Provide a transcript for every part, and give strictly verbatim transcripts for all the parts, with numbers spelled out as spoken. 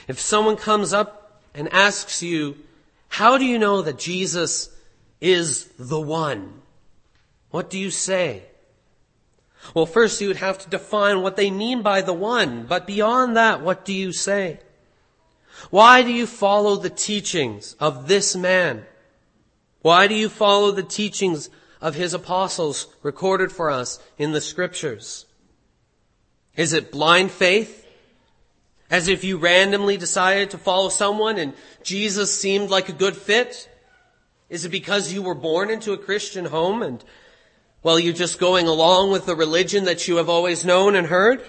If someone comes up and asks you, how do you know that Jesus is the one? What do you say? Well, first you would have to define what they mean by the one. But beyond that, what do you say? Why do you follow the teachings of this man? Why do you follow the teachings of his apostles recorded for us in the scriptures? Is it blind faith? As if you randomly decided to follow someone and Jesus seemed like a good fit? Is it because you were born into a Christian home and, well, you're just going along with the religion that you have always known and heard?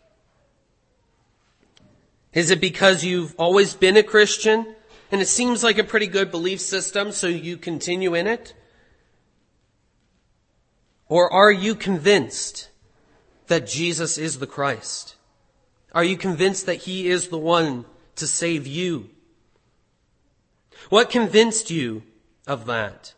Is it because you've always been a Christian and it seems like a pretty good belief system, so you continue in it? Or are you convinced that Jesus is the Christ? Are you convinced that he is the one to save you? What convinced you of that?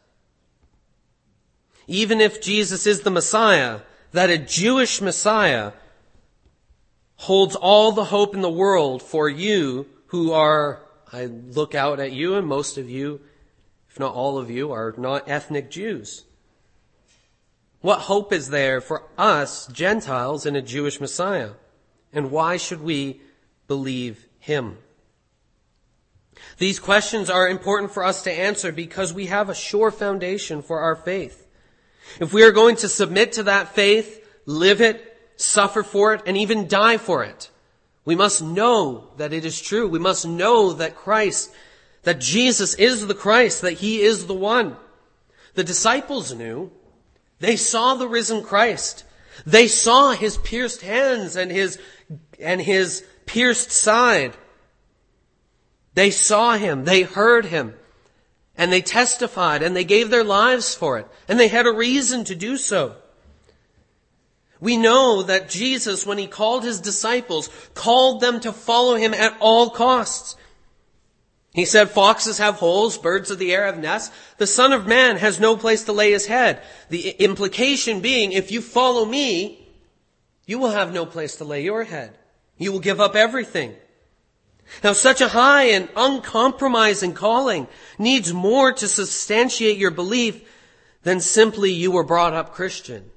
Even if Jesus is the Messiah, that a Jewish Messiah holds all the hope in the world for you who are, I look out at you, and most of you, if not all of you, are not ethnic Jews. What hope is there for us, Gentiles, in a Jewish Messiah? And why should we believe him? These questions are important for us to answer because we have a sure foundation for our faith. If we are going to submit to that faith, live it, suffer for it, and even die for it, we must know that it is true. We must know that Christ, that Jesus is the Christ, that he is the one. The disciples knew. They saw the risen Christ. They saw his pierced hands and his, and his pierced side. They saw him. They heard him. And they testified and they gave their lives for it. And they had a reason to do so. We know that Jesus, when he called his disciples, called them to follow him at all costs. He said, foxes have holes, birds of the air have nests. The Son of Man has no place to lay his head. The implication being, if you follow me, you will have no place to lay your head. You will give up everything. Now, such a high and uncompromising calling needs more to substantiate your belief than simply you were brought up Christian.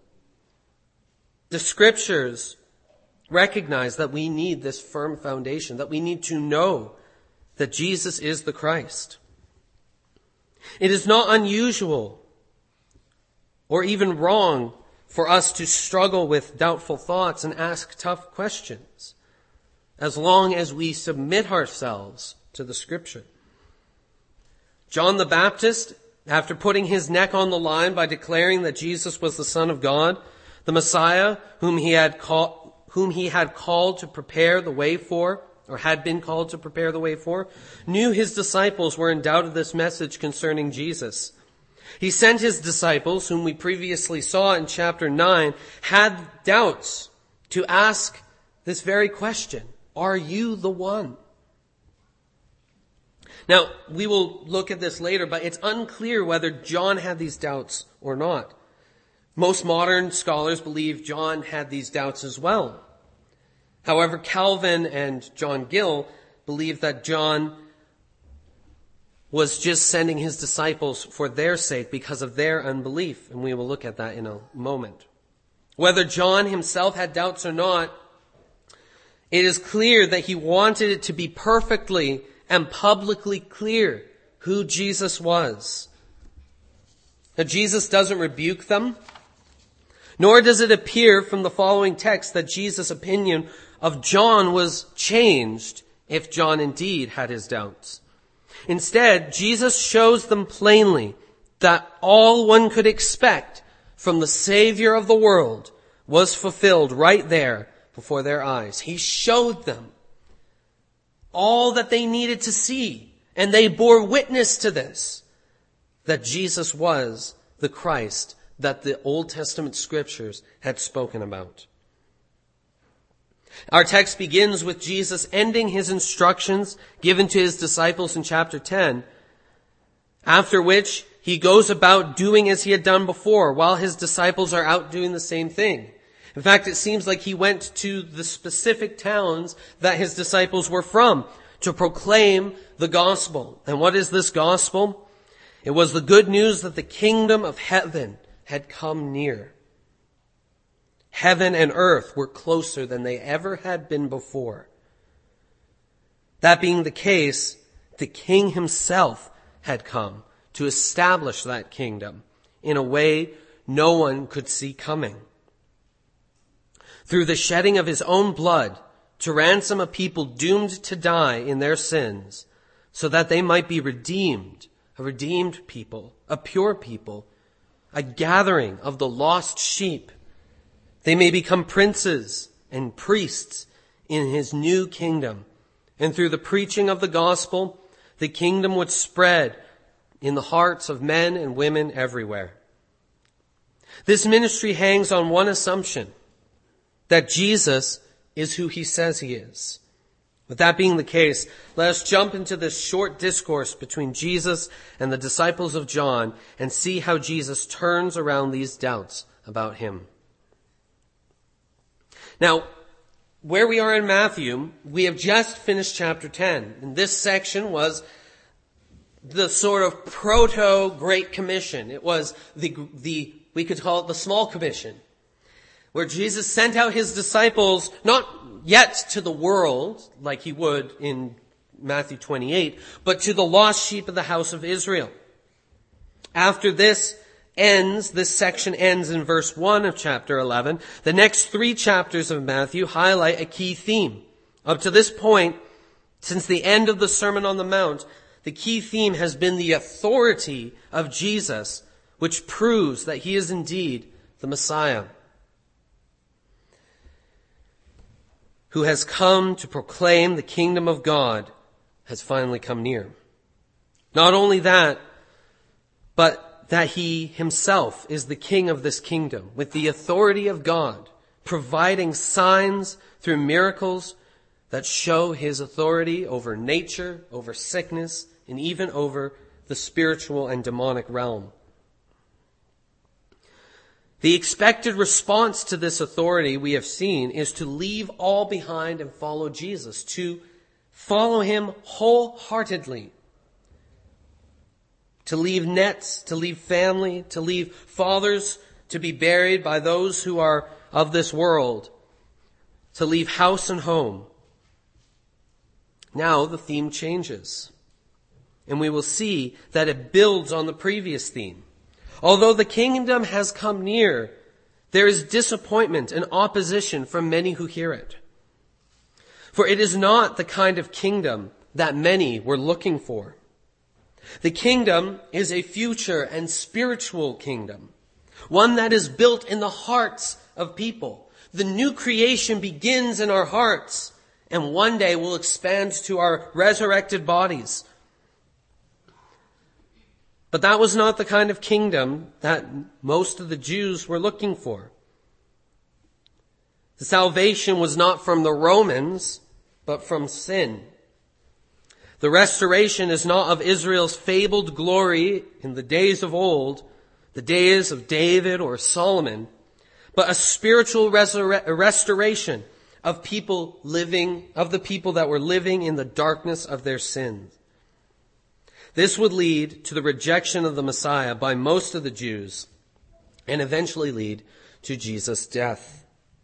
The scriptures recognize that we need this firm foundation, that we need to know that Jesus is the Christ. It is not unusual or even wrong for us to struggle with doubtful thoughts and ask tough questions, as long as we submit ourselves to the scripture. John the Baptist, after putting his neck on the line by declaring that Jesus was the Son of God, the Messiah whom he had called, whom he had called to prepare the way for, or had been called to prepare the way for, knew his disciples were in doubt of this message concerning Jesus. He sent his disciples, whom we previously saw in chapter nine, had doubts, to ask this very question: are you the one? Now, we will look at this later, but it's unclear whether John had these doubts or not. Most modern scholars believe John had these doubts as well. However, Calvin and John Gill believe that John was just sending his disciples for their sake because of their unbelief, and we will look at that in a moment. Whether John himself had doubts or not, it is clear that he wanted it to be perfectly and publicly clear who Jesus was. Now, Jesus doesn't rebuke them, nor does it appear from the following text that Jesus' opinion of John was changed if John indeed had his doubts. Instead, Jesus shows them plainly that all one could expect from the Savior of the world was fulfilled right there before their eyes. He showed them all that they needed to see, and they bore witness to this, that Jesus was the Christ that the Old Testament scriptures had spoken about. Our text begins with Jesus ending his instructions given to his disciples in chapter ten, after which he goes about doing as he had done before, while his disciples are out doing the same thing. In fact, it seems like he went to the specific towns that his disciples were from to proclaim the gospel. And what is this gospel? It was the good news that the kingdom of heaven had come near. Heaven and earth were closer than they ever had been before. That being the case, the king himself had come to establish that kingdom in a way no one could see coming. Through the shedding of his own blood to ransom a people doomed to die in their sins, so that they might be redeemed, a redeemed people, a pure people, a gathering of the lost sheep. They may become princes and priests in his new kingdom. And through the preaching of the gospel, the kingdom would spread in the hearts of men and women everywhere. This ministry hangs on one assumption, that Jesus is who he says he is. With that being the case, let us jump into this short discourse between Jesus and the disciples of John and see how Jesus turns around these doubts about him. Now, where we are in Matthew, we have just finished chapter ten. And this section was the sort of proto-Great Commission. It was the, the, we could call it the Small Commission, where Jesus sent out his disciples, not yet to the world, like he would in Matthew twenty-eight, but to the lost sheep of the house of Israel. After this ends, this section ends in verse one of chapter eleven. The next three chapters of Matthew highlight a key theme. Up to this point, since the end of the Sermon on the Mount, the key theme has been the authority of Jesus, which proves that he is indeed the Messiah, who has come to proclaim the kingdom of God has finally come near. Not only that, but that he himself is the king of this kingdom, with the authority of God, providing signs through miracles that show his authority over nature, over sickness, and even over the spiritual and demonic realm. The expected response to this authority we have seen is to leave all behind and follow Jesus, to follow him wholeheartedly. To leave nets, to leave family, to leave fathers to be buried by those who are of this world, to leave house and home. Now the theme changes, and we will see that it builds on the previous theme. Although the kingdom has come near, there is disappointment and opposition from many who hear it. For it is not the kind of kingdom that many were looking for. The kingdom is a future and spiritual kingdom, one that is built in the hearts of people. The new creation begins in our hearts and one day will expand to our resurrected bodies. But that was not the kind of kingdom that most of the Jews were looking for. The salvation was not from the Romans, but from sin. The restoration is not of Israel's fabled glory in the days of old, the days of David or Solomon, but a spiritual resur- restoration of people living, of the people that were living in the darkness of their sins. This would lead to the rejection of the Messiah by most of the Jews and eventually lead to Jesus' death.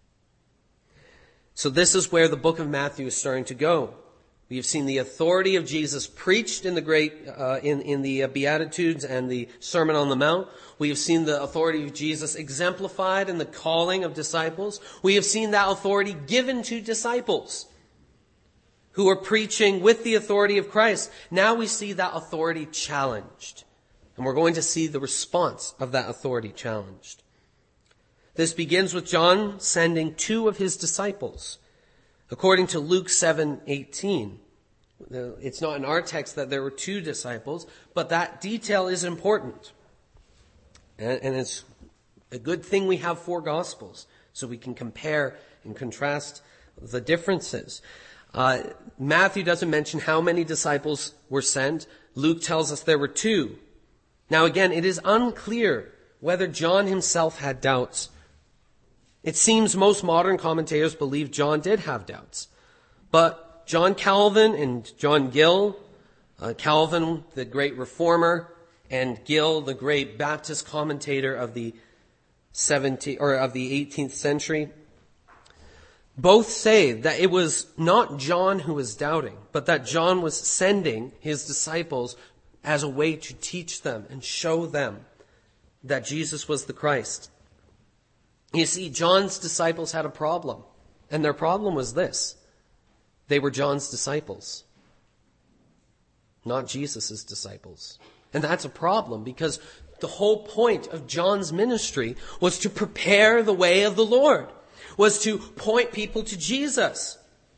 So this is where the book of Matthew is starting to go. We have seen the authority of Jesus preached in the great, uh, in, in the Beatitudes and the Sermon on the Mount. We have seen the authority of Jesus exemplified in the calling of disciples. We have seen that authority given to disciples who are preaching with the authority of Christ. Now we see that authority challenged. And we're going to see the response of that authority challenged. This begins with John sending two of his disciples. According to Luke seven eighteen, it's not in our text that there were two disciples, but that detail is important. And, and it's a good thing we have four Gospels, so we can compare and contrast the differences. Uh, Matthew doesn't mention how many disciples were sent. Luke tells us there were two. Now again, it is unclear whether John himself had doubts. It seems most modern commentators believe John did have doubts. But John Calvin and John Gill, uh, Calvin, the great reformer, and Gill, the great Baptist commentator of the seventeenth or of the eighteenth century, both say that it was not John who was doubting, but that John was sending his disciples as a way to teach them and show them that Jesus was the Christ. You see, John's disciples had a problem, and their problem was this. They were John's disciples, not Jesus' disciples. And that's a problem because the whole point of John's ministry was to prepare the way of the Lord, was to point people to Jesus.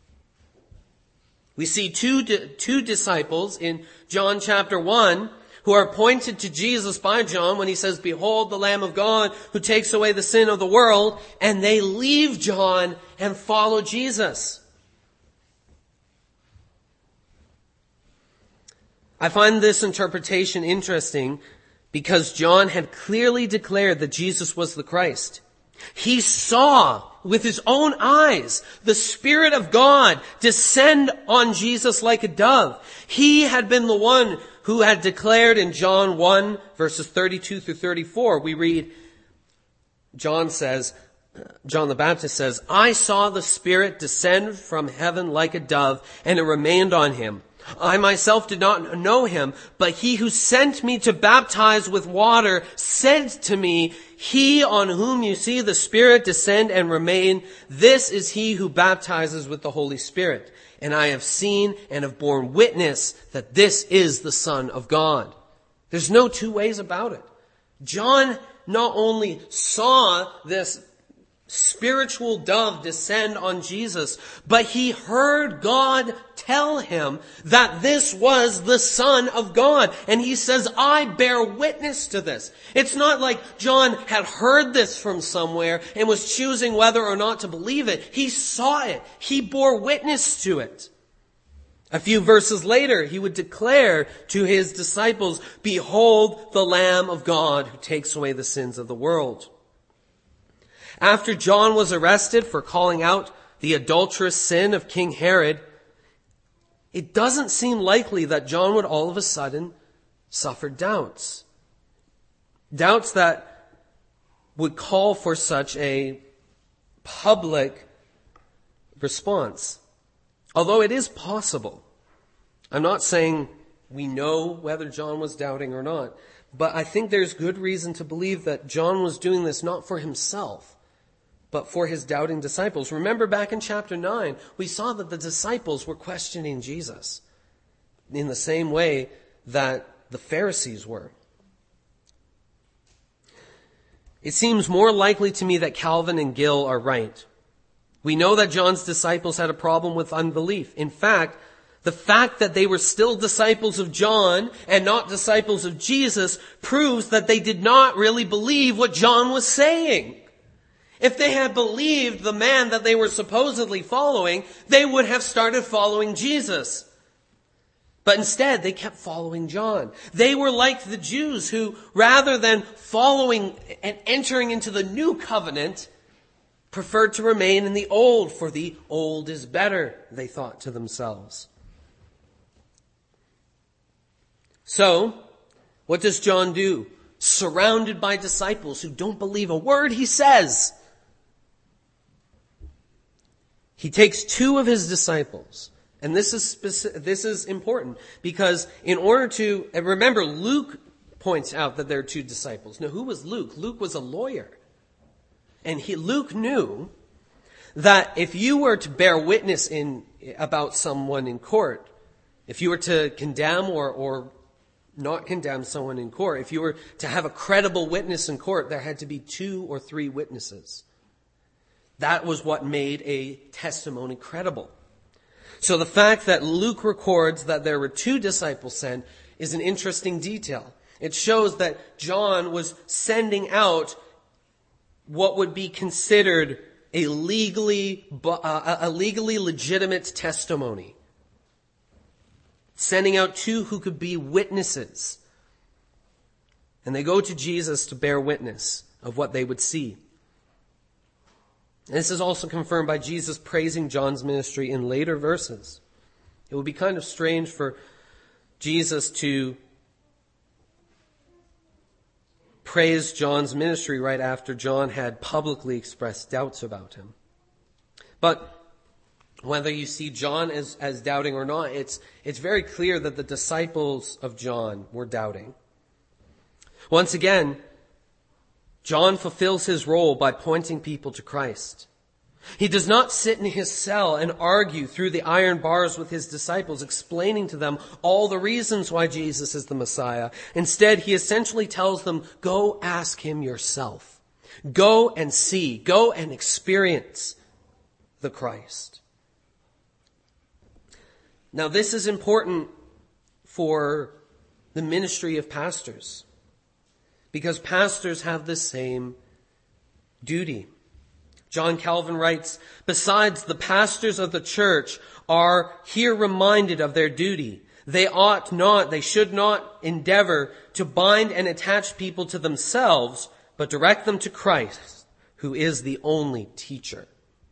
We see two, two disciples in John chapter one who are pointed to Jesus by John when he says, "Behold the Lamb of God who takes away the sin of the world," and they leave John and follow Jesus. I find this interpretation interesting because John had clearly declared that Jesus was the Christ. He saw with his own eyes the Spirit of God descend on Jesus like a dove. He had been the one who had declared in John one, verses thirty-two through thirty-four, we read, John says, John the Baptist says, "I saw the Spirit descend from heaven like a dove, and it remained on him. I myself did not know him, but he who sent me to baptize with water said to me, 'He on whom you see the Spirit descend and remain, this is he who baptizes with the Holy Spirit. And I have seen and have borne witness that this is the Son of God.'" There's no two ways about it. John not only saw this spiritual dove descend on Jesus, but he heard God tell him that this was the Son of God. And he says, "I bear witness to this." It's not like John had heard this from somewhere and was choosing whether or not to believe it. He saw it. He bore witness to it. A few verses later, he would declare to his disciples, "Behold the Lamb of God who takes away the sins of the world." After John was arrested for calling out the adulterous sin of King Herod, it doesn't seem likely that John would all of a sudden suffer doubts. Doubts that would call for such a public response. Although it is possible. I'm not saying we know whether John was doubting or not, but I think there's good reason to believe that John was doing this not for himself, but for his doubting disciples. Remember back in chapter nine, we saw that the disciples were questioning Jesus in the same way that the Pharisees were. It seems more likely to me that Calvin and Gill are right. We know that John's disciples had a problem with unbelief. In fact, the fact that they were still disciples of John and not disciples of Jesus proves that they did not really believe what John was saying. If they had believed the man that they were supposedly following, they would have started following Jesus. But instead, they kept following John. They were like the Jews who, rather than following and entering into the new covenant, preferred to remain in the old, for the old is better, they thought to themselves. So, what does John do? Surrounded by disciples who don't believe a word he says, he takes two of his disciples. And this is specific, this is important because in order to, and remember, Luke points out that there are two disciples. Now, who was Luke? Luke was a lawyer. And he, Luke knew that if you were to bear witness in, about someone in court, if you were to condemn or, or not condemn someone in court, if you were to have a credible witness in court, there had to be two or three witnesses. That was what made a testimony credible. So the fact that Luke records that there were two disciples sent is an interesting detail. It shows that John was sending out what would be considered a legally, uh, a legally legitimate testimony. Sending out two who could be witnesses. And they go to Jesus to bear witness of what they would see. This is also confirmed by Jesus praising John's ministry in later verses. It would be kind of strange for Jesus to praise John's ministry right after John had publicly expressed doubts about him. But whether you see John as, as doubting or not, it's, it's very clear that the disciples of John were doubting. Once again, John fulfills his role by pointing people to Christ. He does not sit in his cell and argue through the iron bars with his disciples, explaining to them all the reasons why Jesus is the Messiah. Instead, he essentially tells them, go ask him yourself. Go and see. Go and experience the Christ. Now, this is important for the ministry of pastors, because pastors have the same duty. John Calvin writes, besides, the pastors of the church are here reminded of their duty. They ought not, they should not endeavor to bind and attach people to themselves, but direct them to Christ, who is the only teacher.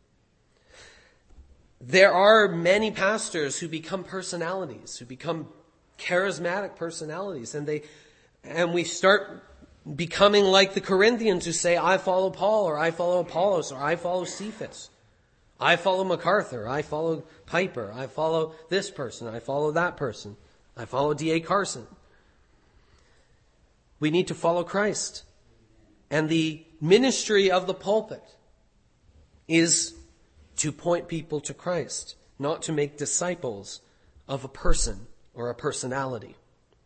There are many pastors who become personalities, who become charismatic personalities, and they, and we start becoming like the Corinthians who say, I follow Paul, or I follow Apollos, or I follow Cephas. I follow MacArthur, I follow Piper, I follow this person, I follow that person, I follow D A Carson. We need to follow Christ. And the ministry of the pulpit is to point people to Christ, not to make disciples of a person or a personality.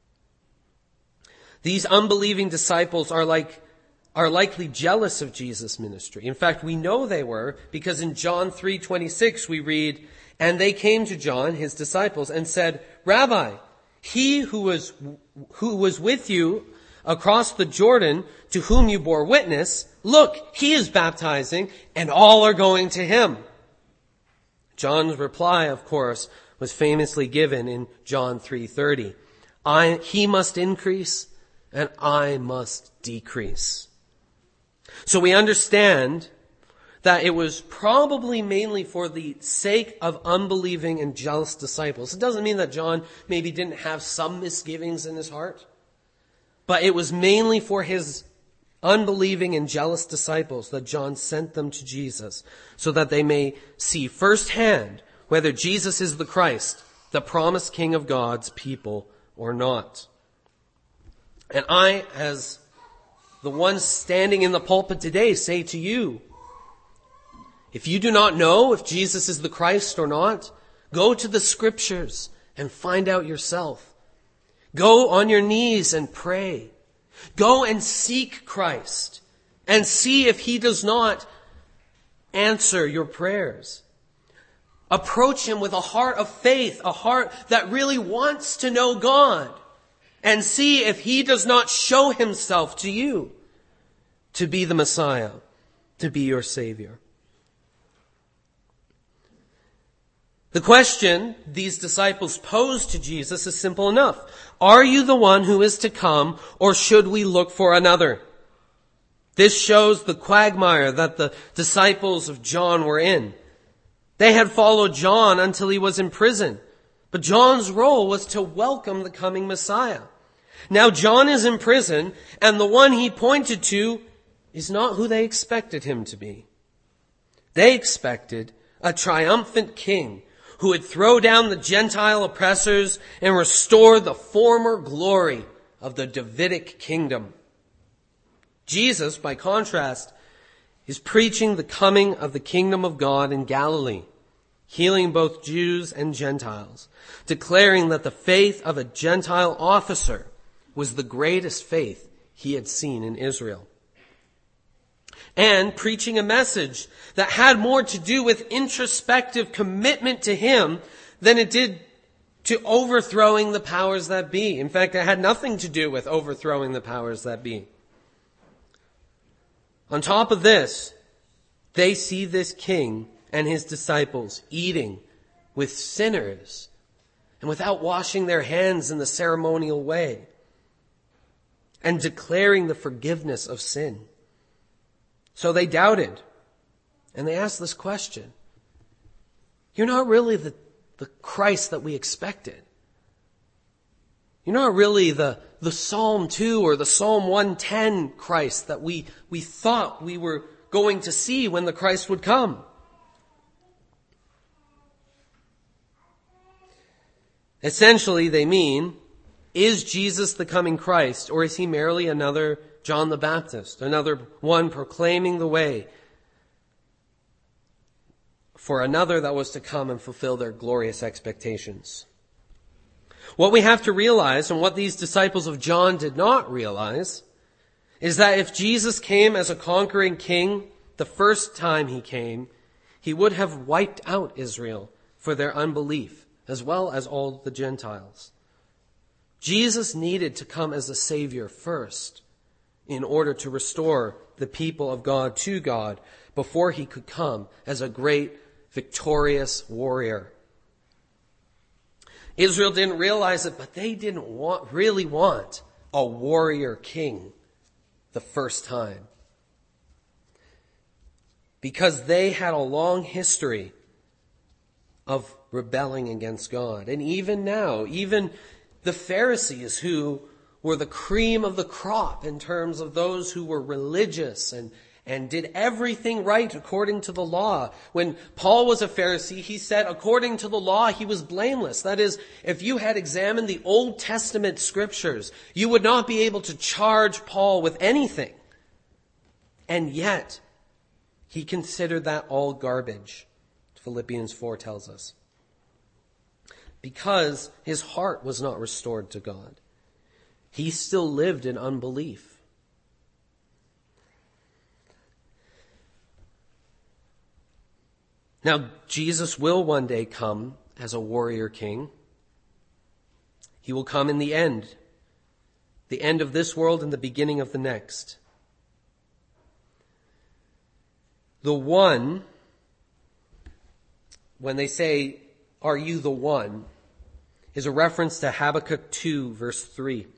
These unbelieving disciples are like, are likely jealous of Jesus' ministry. In fact, we know they were, because in John three twenty-six we read, and they came to John, his disciples, and said, Rabbi, he who was, who was with you across the Jordan, to whom you bore witness, look, he is baptizing, and all are going to him. John's reply, of course, was famously given in John three thirty. I, he must increase, and I must decrease. So we understand that it was probably mainly for the sake of unbelieving and jealous disciples. It doesn't mean that John maybe didn't have some misgivings in his heart, but it was mainly for his unbelieving and jealous disciples that John sent them to Jesus, so that they may see firsthand whether Jesus is the Christ, the promised King of God's people, or not. And I, as the one standing in the pulpit today, say to you, if you do not know if Jesus is the Christ or not, go to the Scriptures and find out yourself. Go on your knees and pray. Go and seek Christ and see if he does not answer your prayers. Approach him with a heart of faith, a heart that really wants to know God, and see if he does not show himself to you to be the Messiah, to be your Savior. The question these disciples posed to Jesus is simple enough. Are you the one who is to come, or should we look for another? This shows the quagmire that the disciples of John were in. They had followed John until he was in prison, but John's role was to welcome the coming Messiah. Now John is in prison, and the one he pointed to is not who they expected him to be. They expected a triumphant king who would throw down the Gentile oppressors and restore the former glory of the Davidic kingdom. Jesus, by contrast, is preaching the coming of the kingdom of God in Galilee, healing both Jews and Gentiles, declaring that the faith of a Gentile officer was the greatest faith he had seen in Israel, and preaching a message that had more to do with introspective commitment to him than it did to overthrowing the powers that be. In fact, it had nothing to do with overthrowing the powers that be. On top of this, they see this king and his disciples eating with sinners and without washing their hands in the ceremonial way, and declaring the forgiveness of sin. So they doubted. And they ask this question. You're not really the, the Christ that we expected. You're not really the, the Psalm two or the Psalm one ten Christ that we, we thought we were going to see when the Christ would come. Essentially, they mean, is Jesus the coming Christ, or is he merely another John the Baptist, another one proclaiming the way for another that was to come and fulfill their glorious expectations? What we have to realize, and what these disciples of John did not realize, is that if Jesus came as a conquering king the first time he came, he would have wiped out Israel for their unbelief, as well as all the Gentiles. Jesus needed to come as a Savior first in order to restore the people of God to God before he could come as a great victorious warrior. Israel didn't realize it, but they didn't want, really want a warrior king the first time. Because they had a long history of rebelling against God. And even now, even the Pharisees, who were the cream of the crop in terms of those who were religious and, and did everything right according to the law. When Paul was a Pharisee, he said according to the law he was blameless. That is, if you had examined the Old Testament scriptures, you would not be able to charge Paul with anything. And yet, he considered that all garbage. Philippians four tells us. Because his heart was not restored to God. He still lived in unbelief. Now, Jesus will one day come as a warrior king. He will come in the end. The end of this world and the beginning of the next. The one, when they say, "Are you the one?" is a reference to Habakkuk two, verse three.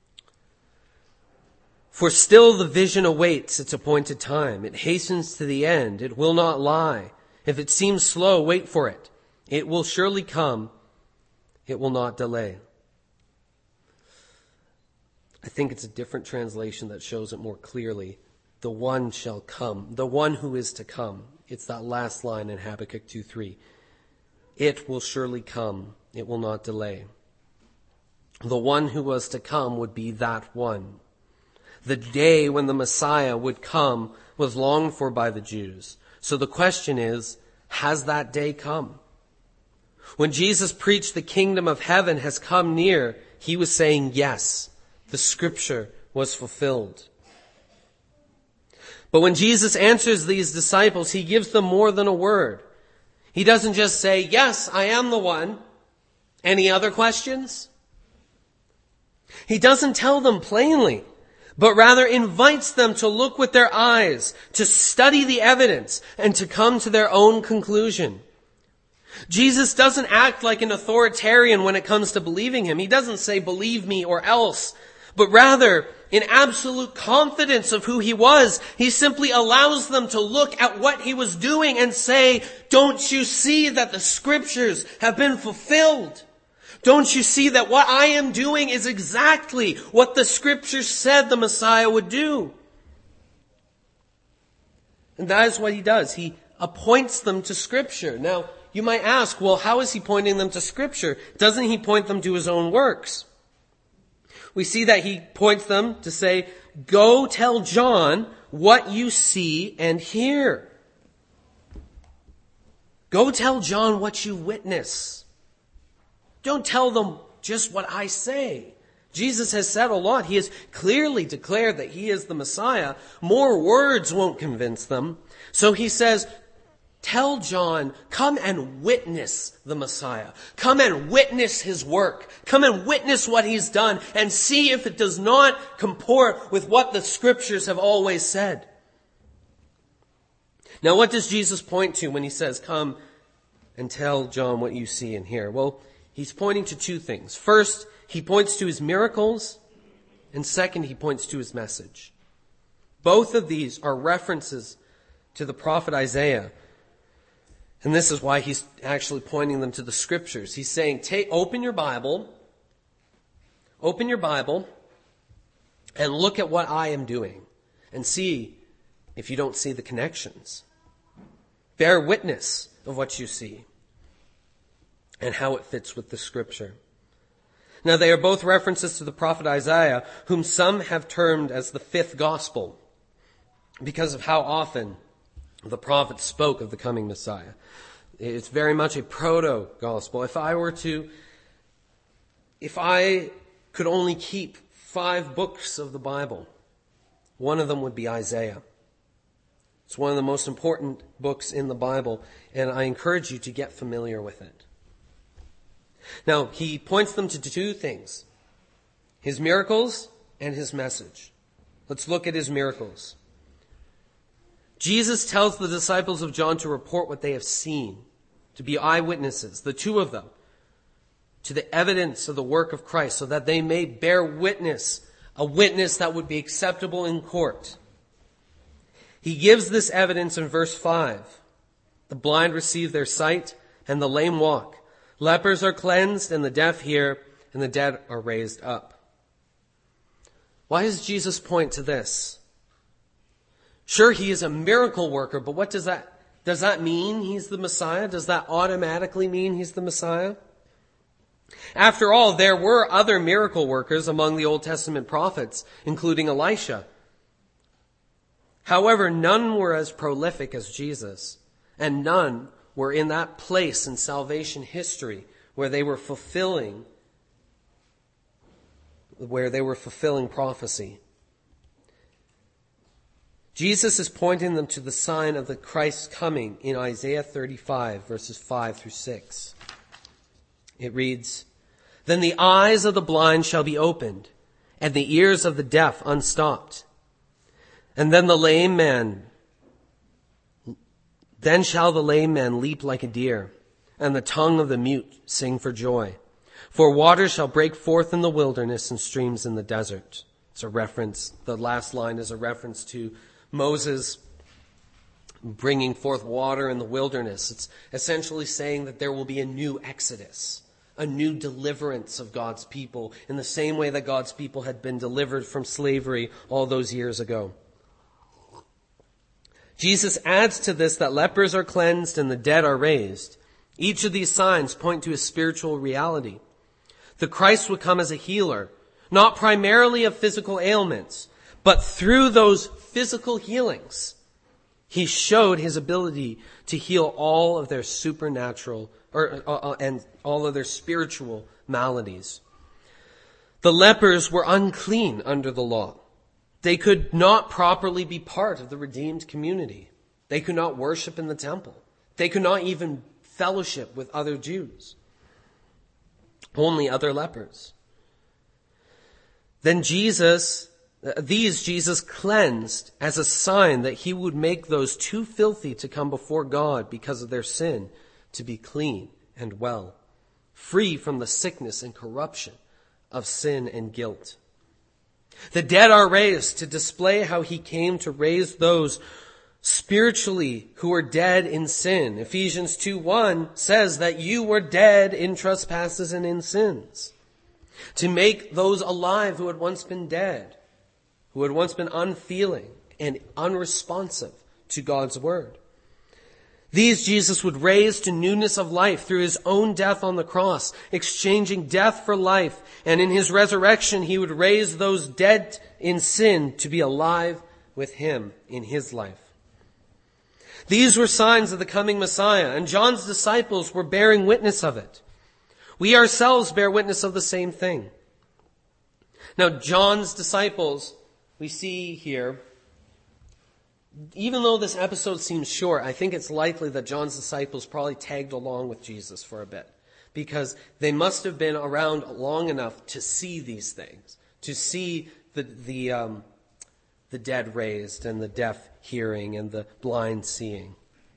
For still the vision awaits its appointed time. It hastens to the end. It will not lie. If it seems slow, wait for it. It will surely come. It will not delay. I think it's a different translation that shows it more clearly. The one shall come. The one who is to come. It's that last line in Habakkuk two three. It will surely come. It will not delay. The one who was to come would be that one. The day when the Messiah would come was longed for by the Jews. So the question is, has that day come? When Jesus preached the kingdom of heaven has come near, he was saying yes, the scripture was fulfilled. But when Jesus answers these disciples, he gives them more than a word. He doesn't just say, yes, I am the one. Any other questions? He doesn't tell them plainly, but rather invites them to look with their eyes, to study the evidence, and to come to their own conclusion. Jesus doesn't act like an authoritarian when it comes to believing him. He doesn't say, believe me or else, but rather, in absolute confidence of who he was, he simply allows them to look at what he was doing and say, don't you see that the scriptures have been fulfilled? Don't you see that what I am doing is exactly what the scriptures said the Messiah would do? And that is what he does. He appoints them to scripture. Now, you might ask, well, how is he pointing them to scripture? Doesn't he point them to his own works? We see that he points them to say, go tell John what you see and hear. Go tell John what you witness. Don't tell them just what I say. Jesus has said a lot. He has clearly declared that he is the Messiah. More words won't convince them. So he says, tell John, come and witness the Messiah. Come and witness his work. Come and witness what he's done and see if it does not comport with what the scriptures have always said. Now, what does Jesus point to when he says, come and tell John what you see and hear? Well, he's pointing to two things. First, he points to his miracles, and second, he points to his message. Both of these are references to the prophet Isaiah. And this is why he's actually pointing them to the scriptures. He's saying, take, open your Bible, open your Bible, and look at what I am doing, and see if you don't see the connections. Bear witness of what you see and how it fits with the scripture. Now, they are both references to the prophet Isaiah, whom some have termed as the fifth gospel, because of how often the prophet spoke of the coming Messiah. It's very much a proto-gospel. If I were to, if I could only keep five books of the Bible, one of them would be Isaiah. It's one of the most important books in the Bible, and I encourage you to get familiar with it. Now, he points them to two things: his miracles and his message. Let's look at his miracles. Jesus tells the disciples of John to report what they have seen, to be eyewitnesses, the two of them, to the evidence of the work of Christ, so that they may bear witness, a witness that would be acceptable in court. He gives this evidence in verse five. The blind receive their sight, and the lame walk. Lepers are cleansed, and the deaf hear, and the dead are raised up. Why does Jesus point to this? Sure, he is a miracle worker, but what does that, does that mean he's the Messiah? Does that automatically mean he's the Messiah? After all, there were other miracle workers among the Old Testament prophets, including Elisha. However, none were as prolific as Jesus, and none were in that place in salvation history where they were fulfilling, where they were fulfilling prophecy. Jesus is pointing them to the sign of the Christ's coming in Isaiah thirty-five, verses five through six. It reads, "Then the eyes of the blind shall be opened, and the ears of the deaf unstopped. And then the lame man, then shall the lame man leap like a deer, and the tongue of the mute sing for joy. For waters shall break forth in the wilderness and streams in the desert." It's a reference, the last line is a reference to Moses bringing forth water in the wilderness. It's essentially saying that there will be a new exodus, a new deliverance of God's people, in the same way that God's people had been delivered from slavery all those years ago. Jesus adds to this that lepers are cleansed and the dead are raised. Each of these signs point to a spiritual reality. The Christ would come as a healer, not primarily of physical ailments, but through those physical healings, he showed his ability to heal all of their supernatural or uh, and all of their spiritual maladies. The lepers were unclean under the law. They could not properly be part of the redeemed community. They could not worship in the temple. They could not even fellowship with other Jews. Only other lepers. Then Jesus, these Jesus cleansed as a sign that he would make those too filthy to come before God because of their sin to be clean and well, free from the sickness and corruption of sin and guilt. The dead are raised to display how he came to raise those spiritually who were dead in sin. Ephesians two one says that you were dead in trespasses and in sins. To make those alive who had once been dead, who had once been unfeeling and unresponsive to God's word. These Jesus would raise to newness of life through his own death on the cross, exchanging death for life. And in his resurrection, he would raise those dead in sin to be alive with him in his life. These were signs of the coming Messiah, and John's disciples were bearing witness of it. We ourselves bear witness of the same thing. Now, John's disciples, we see here, even though this episode seems short, I think it's likely that John's disciples probably tagged along with Jesus for a bit, because they must have been around long enough to see these things, to see the the um, the dead raised and the deaf hearing and the blind seeing.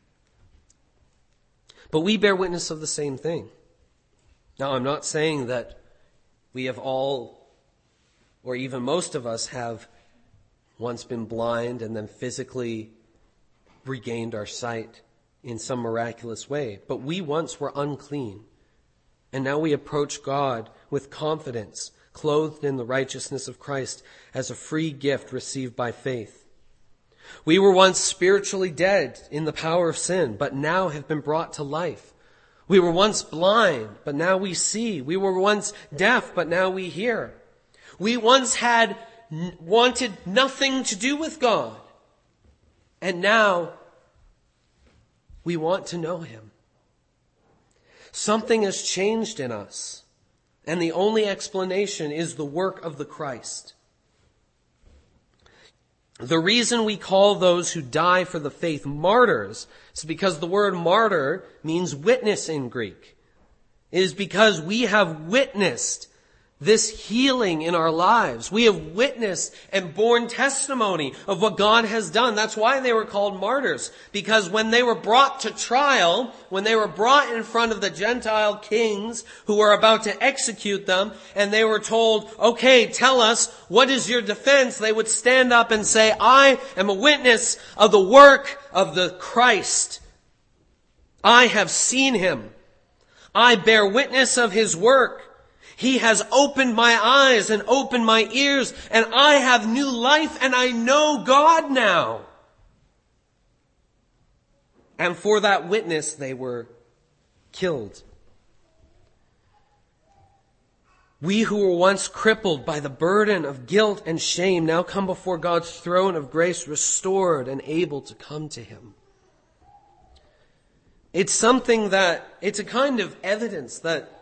But we bear witness of the same thing. Now, I'm not saying that we have all, or even most of us, have once been blind and then physically regained our sight in some miraculous way. But we once were unclean, and now we approach God with confidence, clothed in the righteousness of Christ as a free gift received by faith. We were once spiritually dead in the power of sin, but now have been brought to life. We were once blind, but now we see. We were once deaf, but now we hear. We once had n- wanted nothing to do with God, and now we want to know him. Something has changed in us, and the only explanation is the work of the Christ. The reason we call those who die for the faith martyrs is because the word martyr means witness in Greek. It is because we have witnessed this healing in our lives. We have witnessed and borne testimony of what God has done. That's why they were called martyrs. Because when they were brought to trial, when they were brought in front of the Gentile kings who were about to execute them, and they were told, okay, tell us, what is your defense? They would stand up and say, I am a witness of the work of the Christ. I have seen him. I bear witness of his work. He has opened my eyes and opened my ears, and I have new life, and I know God now. And for that witness, they were killed. We who were once crippled by the burden of guilt and shame now come before God's throne of grace, restored and able to come to him. It's something that, it's a kind of evidence that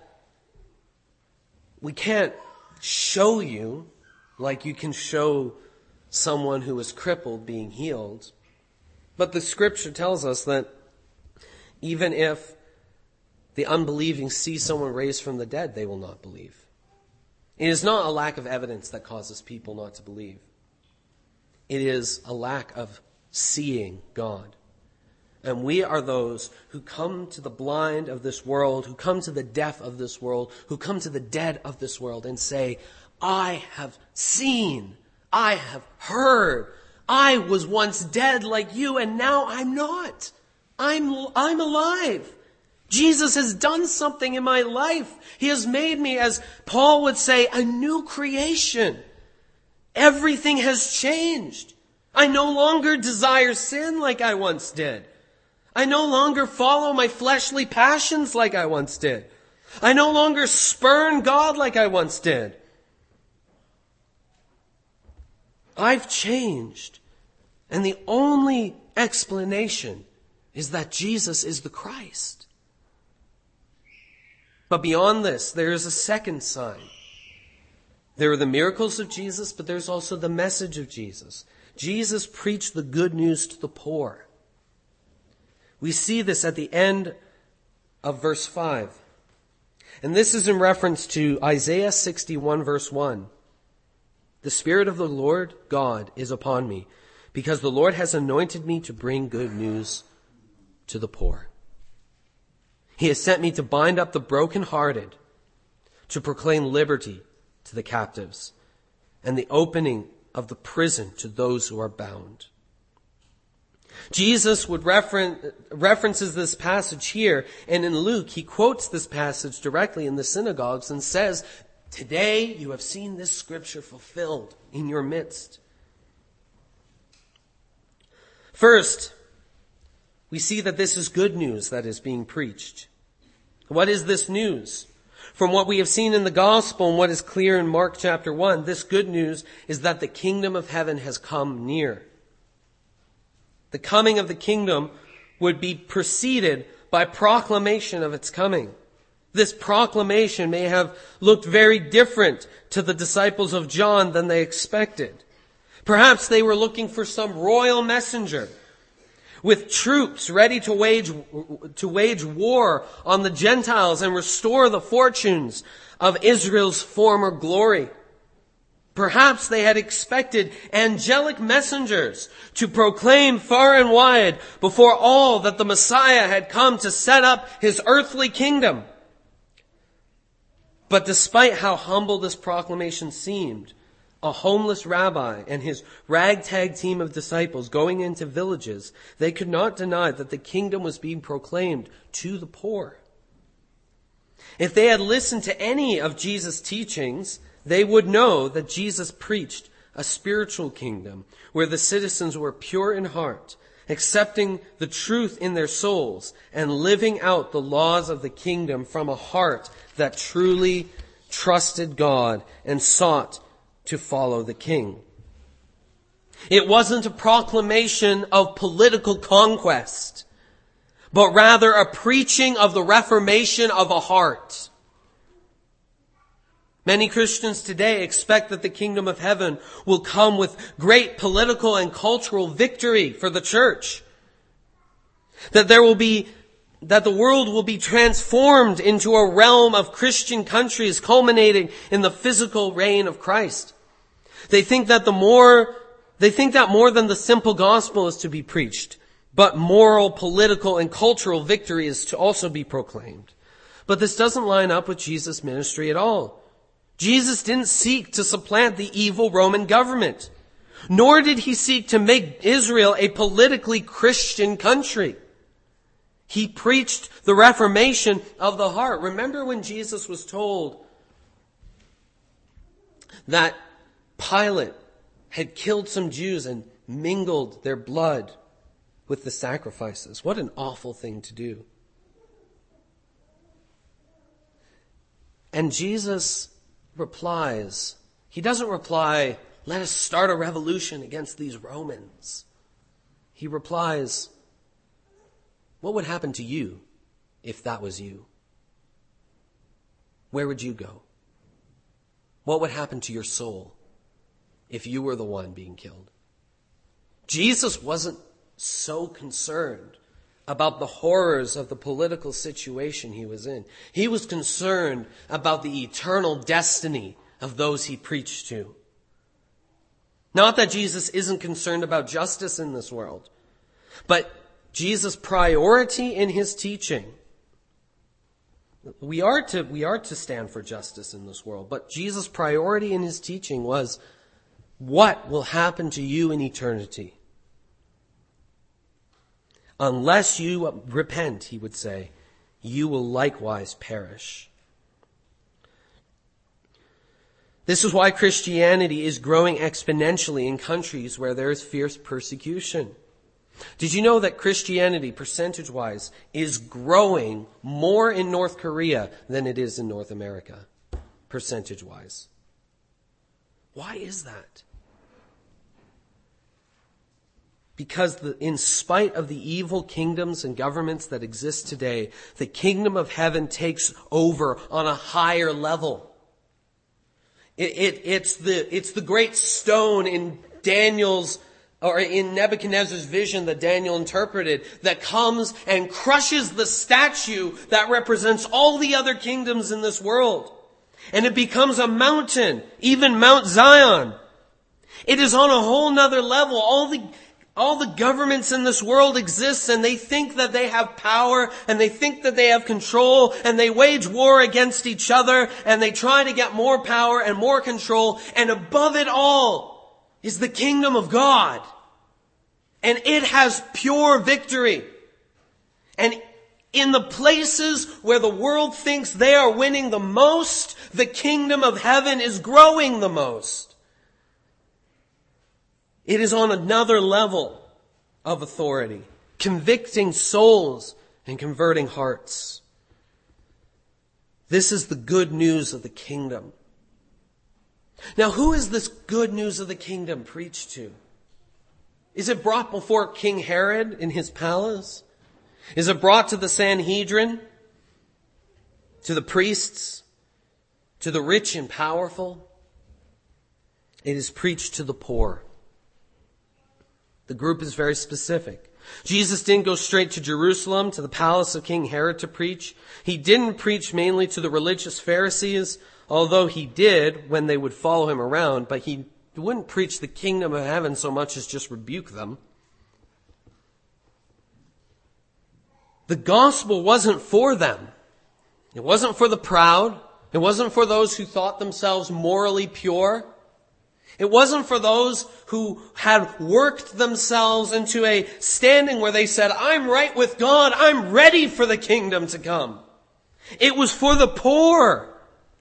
we can't show you like you can show someone who is crippled being healed. But the scripture tells us that even if the unbelieving see someone raised from the dead, they will not believe. It is not a lack of evidence that causes people not to believe. It is a lack of seeing God. And we are those who come to the blind of this world, who come to the deaf of this world, who come to the dead of this world and say, I have seen, I have heard, I was once dead like you and now I'm not. I'm, I'm alive. Jesus has done something in my life. He has made me, as Paul would say, a new creation. Everything has changed. I no longer desire sin like I once did. I no longer follow my fleshly passions like I once did. I no longer spurn God like I once did. I've changed. And the only explanation is that Jesus is the Christ. But beyond this, there is a second sign. There are the miracles of Jesus, but there's also the message of Jesus. Jesus preached the good news to the poor. We see this at the end of verse five. And this is in reference to Isaiah sixty-one verse one. The Spirit of the Lord God is upon me, because the Lord has anointed me to bring good news to the poor. He has sent me to bind up the brokenhearted, to proclaim liberty to the captives, and the opening of the prison to those who are bound. Jesus would refer- references this passage here, and in Luke he quotes this passage directly in the synagogues and says, today you have seen this scripture fulfilled in your midst. First, we see that this is good news that is being preached. What is this news? From what we have seen in the gospel and what is clear in Mark chapter one, this good news is that the kingdom of heaven has come near. The coming of the kingdom would be preceded by proclamation of its coming. This proclamation may have looked very different to the disciples of John than they expected. Perhaps they were looking for some royal messenger with troops ready to wage, to wage war on the Gentiles and restore the fortunes of Israel's former glory. Perhaps they had expected angelic messengers to proclaim far and wide before all that the Messiah had come to set up his earthly kingdom. But despite how humble this proclamation seemed, a homeless rabbi and his ragtag team of disciples going into villages, they could not deny that the kingdom was being proclaimed to the poor. If they had listened to any of Jesus' teachings, they would know that Jesus preached a spiritual kingdom where the citizens were pure in heart, accepting the truth in their souls and living out the laws of the kingdom from a heart that truly trusted God and sought to follow the King. It wasn't a proclamation of political conquest, but rather a preaching of the reformation of a heart. Many Christians today expect that the kingdom of heaven will come with great political and cultural victory for the church. That there will be, that the world will be transformed into a realm of Christian countries culminating in the physical reign of Christ. They think that the more, they think that more than the simple gospel is to be preached, but moral, political, and cultural victory is to also be proclaimed. But this doesn't line up with Jesus' ministry at all. Jesus didn't seek to supplant the evil Roman government, nor did he seek to make Israel a politically Christian country. He preached the reformation of the heart. Remember when Jesus was told that Pilate had killed some Jews and mingled their blood with the sacrifices? What an awful thing to do. And Jesus replies, he doesn't reply, let us start a revolution against these Romans. He replies, what would happen to you if that was you? Where would you go? What would happen to your soul if you were the one being killed? Jesus wasn't so concerned about the horrors of the political situation he was in. He was concerned about the eternal destiny of those he preached to. Not that Jesus isn't concerned about justice in this world, but Jesus' priority in his teaching. We are to, we are to stand for justice in this world, but Jesus' priority in his teaching was what will happen to you in eternity. Unless you repent, he would say, you will likewise perish. This is why Christianity is growing exponentially in countries where there is fierce persecution. Did you know that Christianity, percentage-wise, is growing more in North Korea than it is in North America, percentage-wise? Why is that? Because the, in spite of the evil kingdoms and governments that exist today, the kingdom of heaven takes over on a higher level. It, it, it's the, it's the great stone in Daniel's, or in Nebuchadnezzar's vision that Daniel interpreted, that comes and crushes the statue that represents all the other kingdoms in this world. And it becomes a mountain, even Mount Zion. It is on a whole nother level. All the All the governments in this world exist, and they think that they have power, and they think that they have control, and they wage war against each other, and they try to get more power and more control. And above it all is the kingdom of God. And it has pure victory. And in the places where the world thinks they are winning the most, the kingdom of heaven is growing the most. It is on another level of authority, convicting souls and converting hearts. This is the good news of the kingdom. Now, who is this good news of the kingdom preached to? Is it brought before King Herod in his palace? Is it brought to the Sanhedrin? To the priests? To the rich and powerful? It is preached to the poor. The group is very specific. Jesus didn't go straight to Jerusalem, to the palace of King Herod to preach. He didn't preach mainly to the religious Pharisees, although he did when they would follow him around, but he wouldn't preach the kingdom of heaven so much as just rebuke them. The gospel wasn't for them. It wasn't for the proud. It wasn't for those who thought themselves morally pure. It wasn't for those who had worked themselves into a standing where they said, I'm right with God, I'm ready for the kingdom to come. It was for the poor.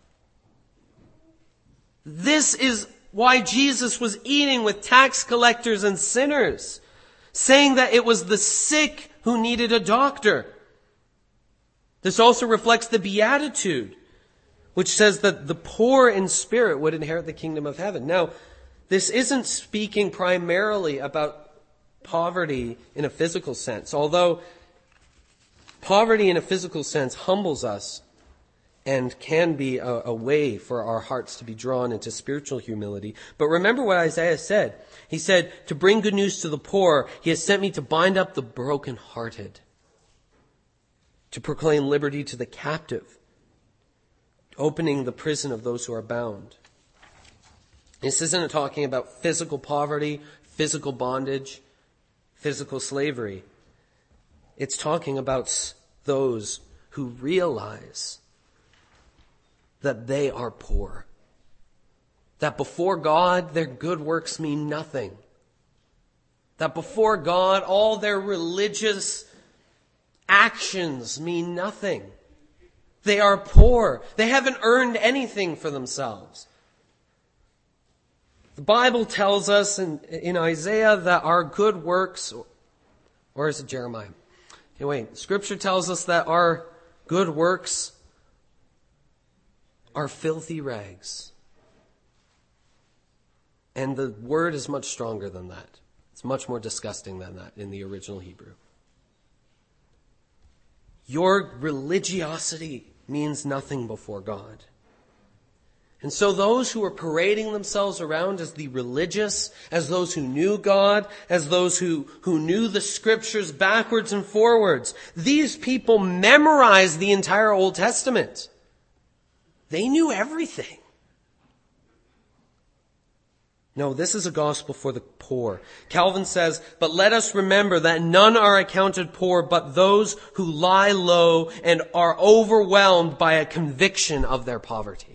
This is why Jesus was eating with tax collectors and sinners, saying that it was the sick who needed a doctor. This also reflects the Beatitude, which says that the poor in spirit would inherit the kingdom of heaven. Now, this isn't speaking primarily about poverty in a physical sense, although poverty in a physical sense humbles us and can be a, a way for our hearts to be drawn into spiritual humility. But remember what Isaiah said. He said, to bring good news to the poor, he has sent me to bind up the brokenhearted, to proclaim liberty to the captive, opening the prison of those who are bound. This isn't talking about physical poverty, physical bondage, physical slavery. It's talking about those who realize that they are poor. That before God, their good works mean nothing. That before God, all their religious actions mean nothing. They are poor. They haven't earned anything for themselves. The Bible tells us in, in Isaiah that our good works, or is it Jeremiah? Anyway, Scripture tells us that our good works are filthy rags. And the word is much stronger than that. It's much more disgusting than that in the original Hebrew. Your religiosity means nothing before God. And so those who are parading themselves around as the religious, as those who knew God, as those who, who knew the Scriptures backwards and forwards, these people memorized the entire Old Testament. They knew everything. No, this is a gospel for the poor. Calvin says, but let us remember that none are accounted poor but those who lie low and are overwhelmed by a conviction of their poverty.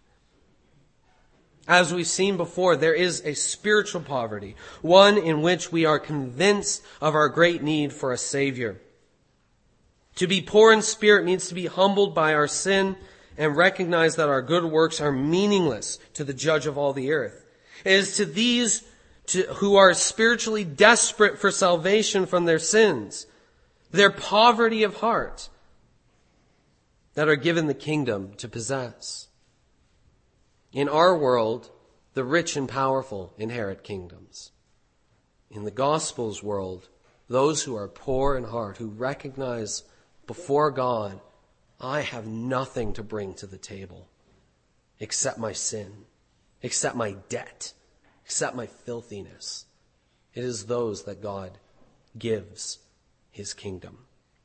As we've seen before, there is a spiritual poverty, one in which we are convinced of our great need for a Savior. To be poor in spirit means to be humbled by our sin and recognize that our good works are meaningless to the Judge of all the earth. It is to these to, who are spiritually desperate for salvation from their sins, their poverty of heart, that are given the kingdom to possess. In our world, the rich and powerful inherit kingdoms. In the gospel's world, those who are poor in heart, who recognize before God, I have nothing to bring to the table except my sin, except my debt, except my filthiness. It is those that God gives his kingdom.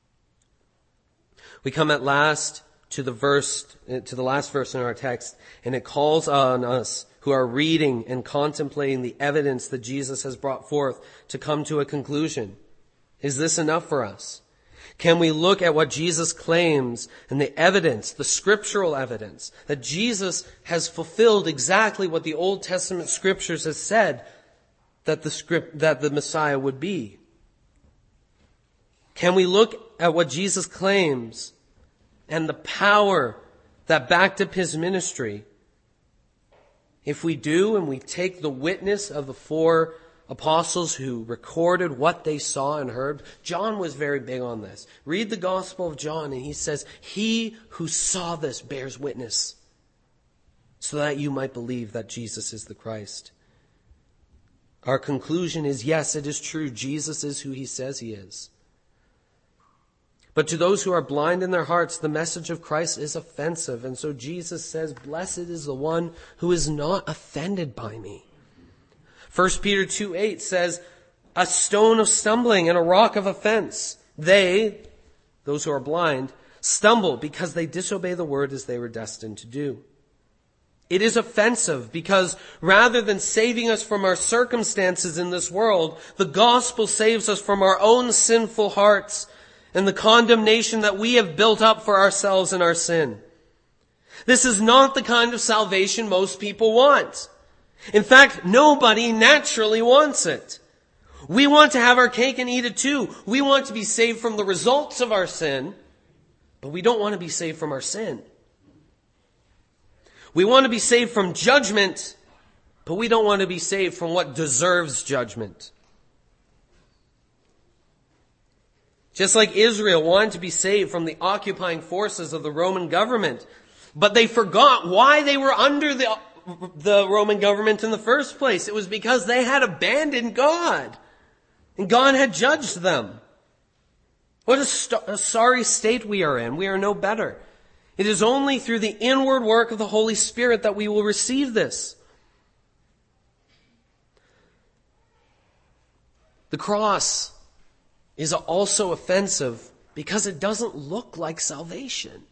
We come at last to the verse, to the last verse in our text, and it calls on us who are reading and contemplating the evidence that Jesus has brought forth to come to a conclusion. Is this enough for us? Can we look at what Jesus claims and the evidence, the scriptural evidence, that Jesus has fulfilled exactly what the Old Testament scriptures has said that the script, that the Messiah would be? Can we look at what Jesus claims and the power that backed up his ministry? If we do, and we take the witness of the four apostles who recorded what they saw and heard, John was very big on this. Read the Gospel of John, and he says, he who saw this bears witness, so that you might believe that Jesus is the Christ. Our conclusion is, yes, it is true. Jesus is who he says he is. But to those who are blind in their hearts, the message of Christ is offensive. And so Jesus says, blessed is the one who is not offended by me. First Peter two eight says, a stone of stumbling and a rock of offense. They, those who are blind, stumble because they disobey the word as they were destined to do. It is offensive because rather than saving us from our circumstances in this world, the gospel saves us from our own sinful hearts and the condemnation that we have built up for ourselves in our sin. This is not the kind of salvation most people want. In fact, nobody naturally wants it. We want to have our cake and eat it too. We want to be saved from the results of our sin, but we don't want to be saved from our sin. We want to be saved from judgment, but we don't want to be saved from what deserves judgment. Just like Israel wanted to be saved from the occupying forces of the Roman government, but they forgot why they were under the, the Roman government in the first place. It was because they had abandoned God, and God had judged them. What a, st- a sorry state we are in. We are no better. It is only through the inward work of the Holy Spirit that we will receive this. The cross is also offensive because it doesn't look like salvation.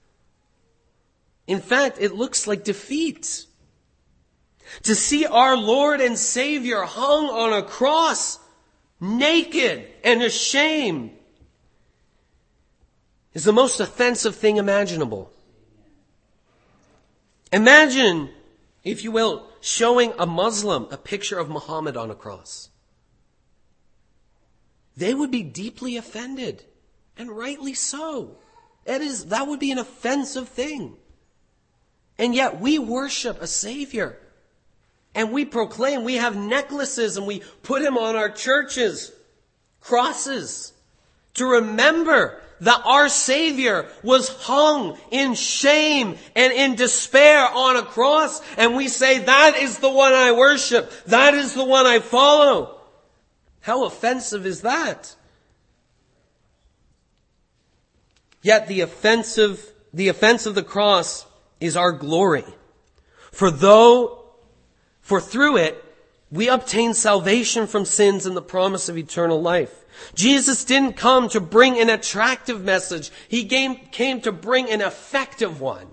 In fact, it looks like defeat. To see our Lord and Savior hung on a cross, naked and ashamed, is the most offensive thing imaginable. Imagine, if you will, showing a Muslim a picture of Muhammad on a cross. They would be deeply offended, and rightly so. That is, that would be an offensive thing. And yet we worship a Savior. And we proclaim, we have necklaces and we put him on our churches, crosses, to remember that our Savior was hung in shame and in despair on a cross. And we say, that is the one I worship. That is the one I follow. How offensive is that? Yet the offensive, the offense of the cross is our glory. For though, for through it, we obtain salvation from sins and the promise of eternal life. Jesus didn't come to bring an attractive message. He came, came to bring an effective one,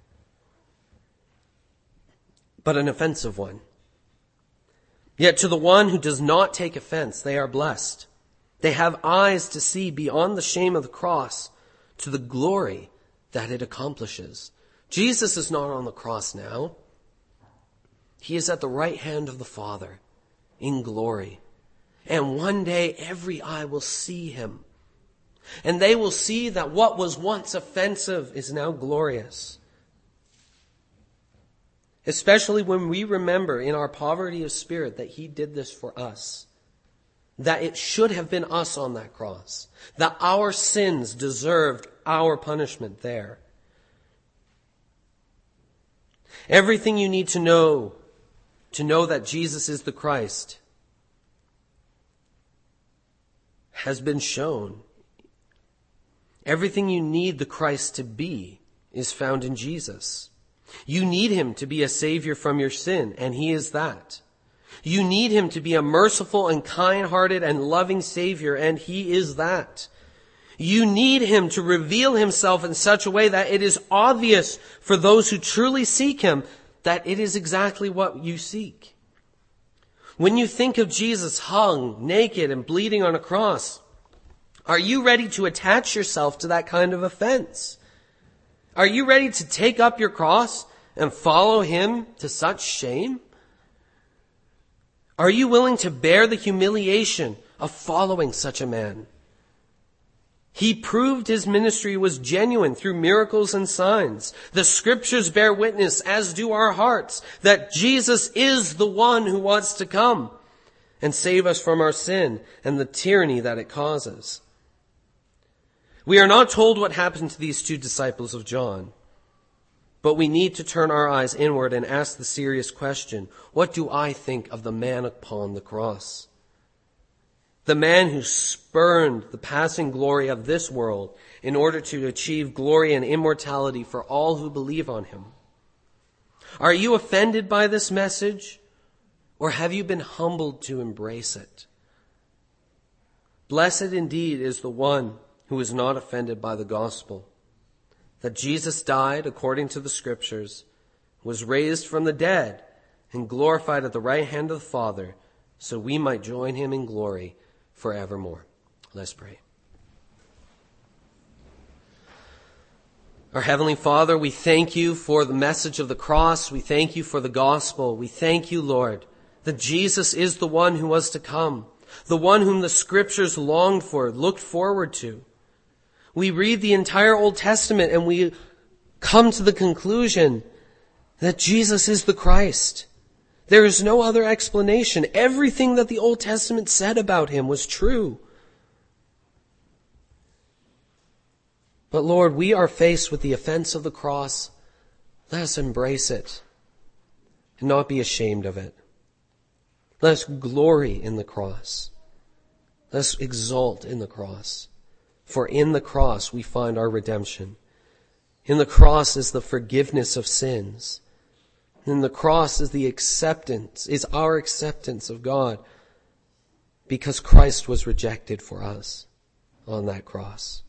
but an offensive one. Yet to the one who does not take offense, they are blessed. They have eyes to see beyond the shame of the cross to the glory that it accomplishes. Jesus is not on the cross now. He is at the right hand of the Father in glory. And one day every eye will see him. And they will see that what was once offensive is now glorious. Especially when we remember in our poverty of spirit that he did this for us. That it should have been us on that cross. That our sins deserved our punishment there. Everything you need to know to know that Jesus is the Christ has been shown. Everything you need the Christ to be is found in Jesus. You need him to be a savior from your sin, and he is that. You need him to be a merciful and kind-hearted and loving savior, and he is that. You need him to reveal himself in such a way that it is obvious for those who truly seek him that it is exactly what you seek. When you think of Jesus hung, naked, and bleeding on a cross, are you ready to attach yourself to that kind of offense? Are you ready to take up your cross and follow him to such shame? Are you willing to bear the humiliation of following such a man? He proved his ministry was genuine through miracles and signs. The scriptures bear witness, as do our hearts, that Jesus is the one who wants to come and save us from our sin and the tyranny that it causes. We are not told what happened to these two disciples of John, but we need to turn our eyes inward and ask the serious question, what do I think of the man upon the cross? The man who spurned the passing glory of this world in order to achieve glory and immortality for all who believe on him. Are you offended by this message, or have you been humbled to embrace it? Blessed indeed is the one who is not offended by the gospel, that Jesus died according to the scriptures, was raised from the dead, and glorified at the right hand of the Father, so we might join him in glory forevermore. Let's pray. Our Heavenly Father, we thank you for the message of the cross. We thank you for the gospel. We thank you, Lord, that Jesus is the one who was to come, the one whom the scriptures longed for, looked forward to. We read the entire Old Testament and we come to the conclusion that Jesus is the Christ. There is no other explanation. Everything that the Old Testament said about him was true. But Lord, we are faced with the offense of the cross. Let us embrace it and not be ashamed of it. Let us glory in the cross. Let us exult in the cross. For in the cross we find our redemption. In the cross is the forgiveness of sins. In the cross is the acceptance, is our acceptance of God, because Christ was rejected for us on that cross.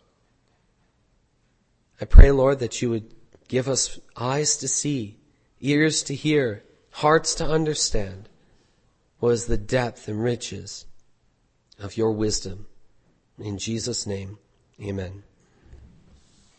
I pray, Lord, that you would give us eyes to see, ears to hear, hearts to understand what is the depth and riches of your wisdom. In Jesus' name, amen.